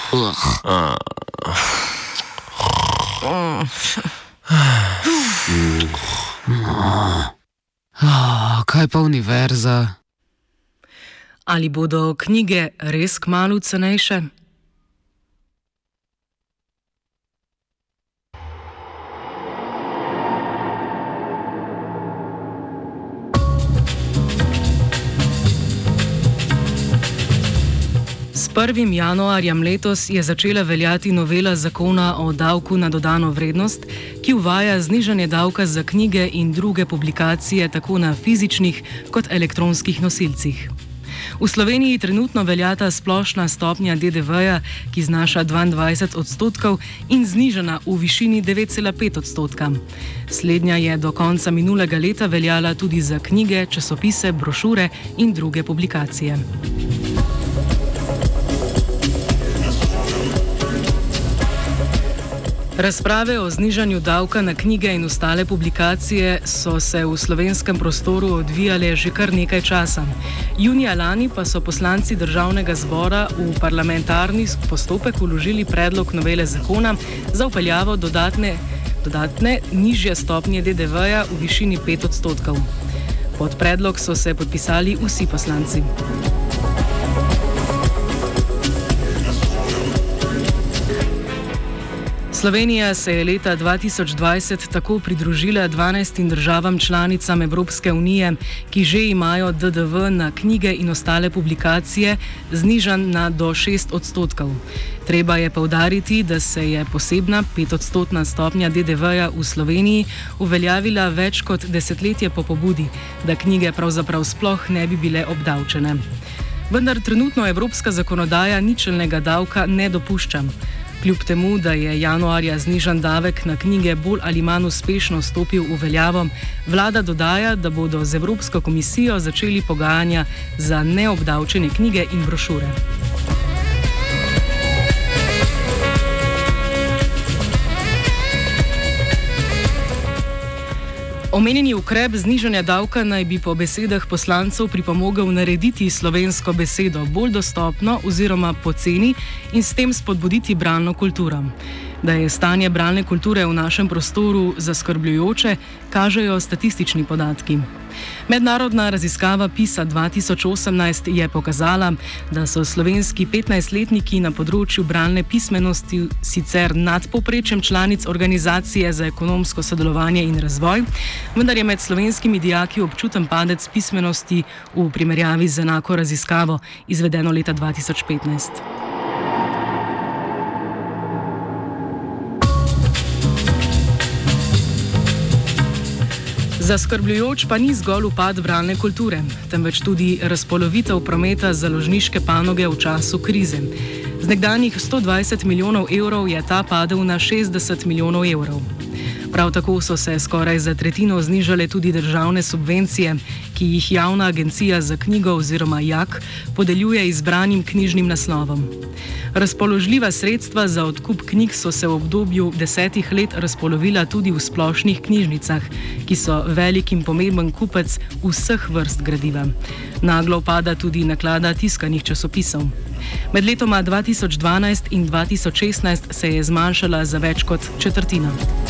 Kaj pa univerza? Ali bodo knjige res kmalu cenejše? S 1. januarjem letos je začela veljati novela zakona o davku na dodano vrednost, ki uvaja znižanje davka za knjige in druge publikacije tako na fizičnih kot elektronskih nosilcih. V Sloveniji trenutno veljata splošna stopnja DDV-ja, ki znaša 22% in znižana v višini 9,5%. Slednja je do konca minulega leta veljala tudi za knjige, časopise, brošure in druge publikacije. Razprave o znižanju davka na knjige in ostale publikacije so se v slovenskem prostoru odvijale že kar nekaj časa. Junija lani pa so poslanci Državnega zbora v parlamentarni postopek vložili predlog novele zakona za vpeljavo dodatne nižje stopnje DDV-ja v višini 5%. Pod predlog so se podpisali vsi poslanci. Slovenija se je leta 2020 tako pridružila 12 državam članicam Evropske unije, ki že imajo DDV na knjige in ostale publikacije znižan na do 6%. Treba je poudariti, da se je posebna 5% stopnja DDV-ja v Sloveniji uveljavila več kot desetletje po pobudi, da knjige pravzaprav sploh ne bi bile obdavčene. Vendar trenutno evropska zakonodaja ničelnega davka ne dopušča. Kljub temu, da je januarja znižan davek na knjige bolj ali manj uspešno stopil v veljavo, vlada dodaja, da bodo z Evropsko komisijo začeli pogajanja za neobdavčene knjige in brošure. Omenjeni ukrep znižanja davka naj bi po besedah poslancev pripomogel narediti slovensko besedo bolj dostopno oziroma poceni in s tem spodbuditi bralno kulturo. Da je stanje bralne kulture v našem prostoru zaskrbljujoče, kažejo statistični podatki. Mednarodna raziskava PISA 2018 je pokazala, da so slovenski 15-letniki na področju bralne pismenosti sicer nad povprečjem članic Organizacije za ekonomsko sodelovanje in razvoj, vendar je med slovenskimi dijaki občuten padec pismenosti v primerjavi z enako raziskavo, izvedeno leta 2015. Zaskrbljujoč pa ni zgolj upad bralne kulture, temveč tudi razpolovitev prometa založniške panoge v času krize. Z nekdanjih 120 milijonov evrov je ta padel na 60 milijonov evrov. Prav tako so se skoraj za tretjino znižale tudi državne subvencije, ki jih Javna agencija za knjigo oziroma JAK podeljuje izbranim knjižnim naslovom. Razpoložljiva sredstva za odkup knjig so se v obdobju 10 let razpolovila tudi v splošnih knjižnicah, ki so velik in pomemben kupec vseh vrst gradiva. Naglo upada tudi naklada tiskanih časopisov. Med letoma 2012 in 2016 se je zmanjšala za več kot četrtino.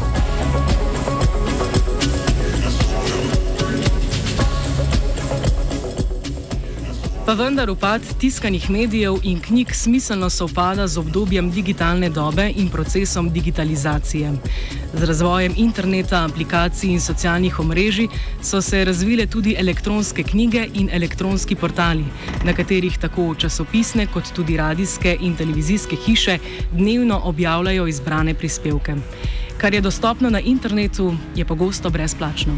Pa vendar upad tiskanih medijev in knjig smiselno sovpada z obdobjem digitalne dobe in procesom digitalizacije. Z razvojem interneta, aplikacij in socialnih omrežij so se razvile tudi elektronske knjige in elektronski portali, na katerih tako časopisne kot tudi radijske in televizijske hiše dnevno objavljajo izbrane prispevke. Kar je dostopno na internetu, je pogosto brezplačno.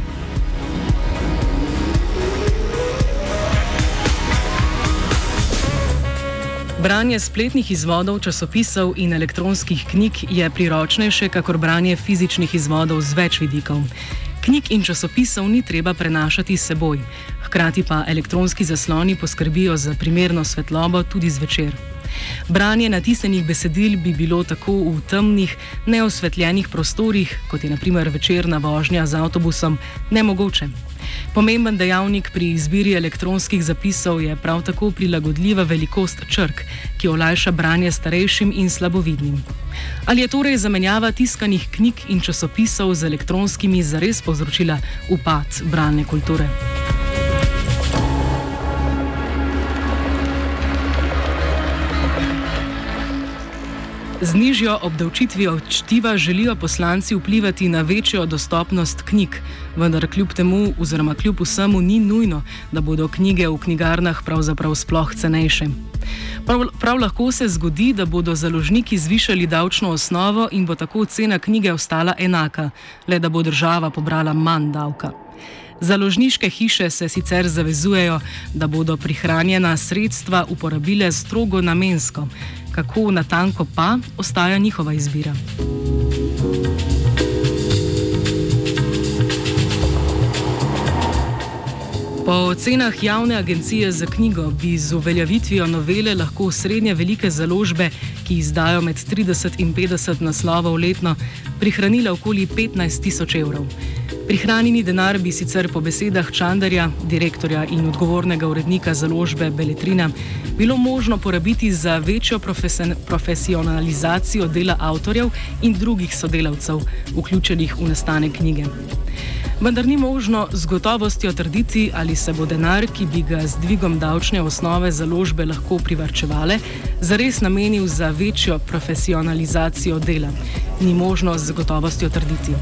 Branje spletnih izvodov časopisov in elektronskih knjig je priročnejše kakor branje fizičnih izvodov z več vidikov. Knjig in časopisov ni treba prenašati s seboj, hkrati pa elektronski zasloni poskrbijo za primerno svetlobo tudi zvečer. Branje natisnjenih besedil bi bilo tako v temnih, neosvetljenih prostorih, kot je na primer večerna vožnja z avtobusom, nemogoče. Pomemben dejavnik pri izbiri elektronskih zapisov je prav tako prilagodljiva velikost črk, ki olajša branje starejšim in slabovidnim. Ali je torej zamenjava tiskanih knjig in časopisov z elektronskimi zares povzročila upad bralne kulture? Z nižjo obdavčitvijo čtiva želijo poslanci vplivati na večjo dostopnost knjig, vendar kljub vsemu ni nujno, da bodo knjige v knjigarnah pravzaprav sploh cenejše. Prav lahko se zgodi, da bodo založniki zvišali davčno osnovo in bo tako cena knjige ostala enaka, le da bo država pobrala manj davka. Založniške hiše se sicer zavezujejo, da bodo prihranjena sredstva uporabile strogo namensko, kako natanko pa ostaja njihova izbira. Po ocenah Javne agencije za knjigo bi z uveljavitvijo novele lahko srednje velike založbe, ki izdajo med 30 in 50 naslovov letno, prihranile okoli 15 tisoč evrov. Prihranjeni denar bi sicer po besedah Čandarja, direktorja in odgovornega urednika založbe Beletrina, bilo možno porabiti za večjo profesionalizacijo dela avtorjev in drugih sodelavcev, vključenih v nastanek knjige. Vendar ni možno z gotovostjo trditi, ali se bo denar, ki bi ga z dvigom davčne osnove založbe lahko privarčevale, zares namenil za večjo profesionalizacijo dela. Ni možno z gotovostjo trditi.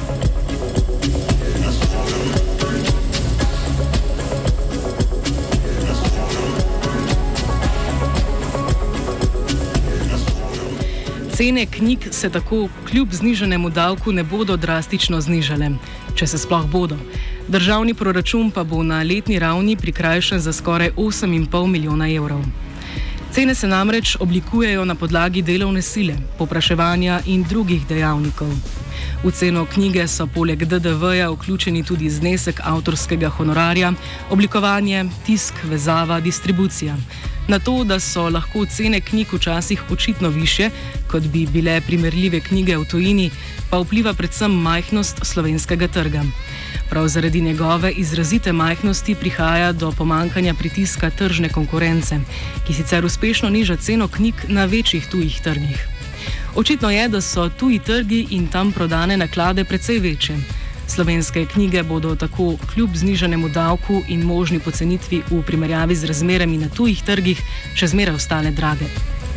Cene knjig se tako kljub znižanemu davku ne bodo drastično znižale, če se sploh bodo. Državni proračun pa bo na letni ravni prikrajšan za skoraj 8,5 milijona evrov. Cene se namreč oblikujejo na podlagi delovne sile, povpraševanja in drugih dejavnikov. V ceno knjige so poleg DDV-ja vključeni tudi znesek avtorskega honorarja, oblikovanje, tisk, vezava, distribucija. Na to, da so lahko cene knjig včasih očitno višje, kot bi bile primerljive knjige v tujini, pa vpliva predvsem majhnost slovenskega trga. Prav zaradi njegove izrazite majhnosti prihaja do pomanjkanja pritiska tržne konkurence, ki sicer uspešno niža ceno knjig na večjih tujih trgih. Očitno je, da so tuji trgi in tam prodane naklade precej večje. Slovenske knjige bodo tako kljub znižanemu davku in možni pocenitvi v primerjavi z razmerami na tujih trgih še zmeraj ostale drage.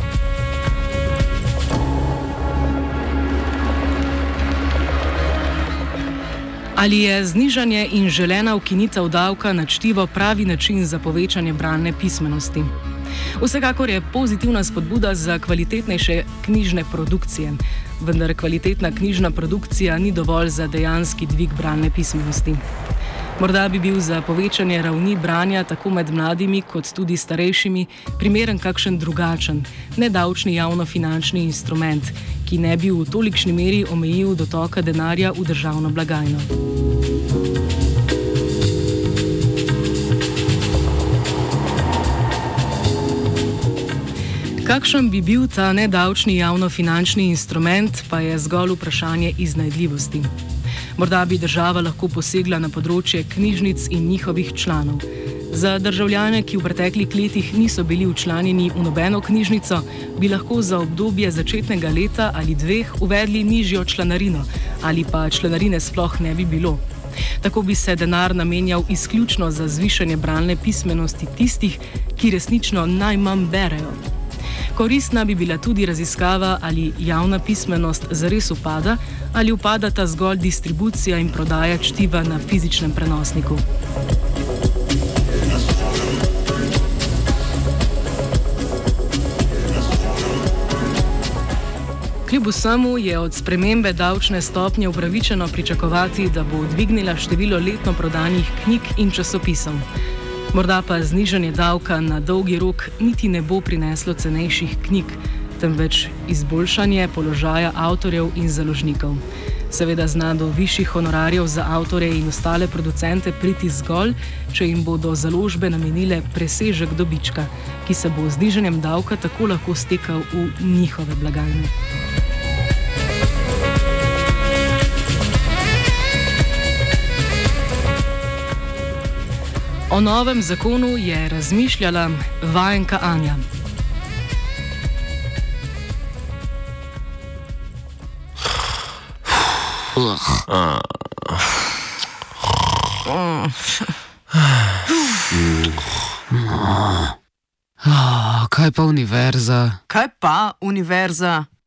Ali je znižanje in želena ukinitev davka na čtivo pravi način za povečanje bralne pismenosti? Vsekakor je pozitivna spodbuda za kvalitetnejše knjižne produkcije, vendar kvalitetna knjižna produkcija ni dovolj za dejanski dvig bralne pismenosti. Morda bi bil za povečanje ravni branja tako med mladimi kot tudi starejšimi primeren kakšen drugačen, nedavčni javnofinančni instrument, ki ne bi v tolikšni meri omejil dotoka denarja v državno blagajno. Kakšen bi bil ta nedavčni javnofinančni instrument, pa je zgolj vprašanje iznajdljivosti. Morda bi država lahko posegla na področje knjižnic in njihovih članov. Za državljane, ki v preteklih letih niso bili včlanjeni v nobeno knjižnico, bi lahko za obdobje začetnega leta ali dveh uvedli nižjo članarino ali pa članarine sploh ne bi bilo. Tako bi se denar namenjal izključno za zvišanje bralne pismenosti tistih, ki resnično najmanj berejo. Koristna bi bila tudi raziskava, ali javna pismenost zares upada ali upadata zgolj distribucija in prodaja čtiva na fizičnem prenosniku. Kljub vsemu je od spremembe davčne stopnje upravičeno pričakovati, da bo dvignila število letno prodanih knjig in časopisov. Morda pa znižanje davka na dolgi rok niti ne bo prineslo cenejših knjig, temveč izboljšanje položaja avtorjev in založnikov. Seveda zna do višjih honorarjev za avtorje in ostale producente priti zgolj, če jim bodo založbe namenile presežek dobička, ki se bo z znižanjem davka tako lahko stekal v njihove blagajne. O novem zakonu je razmišljala vajenka Anja. Kaj pa univerza? Kaj pa univerza?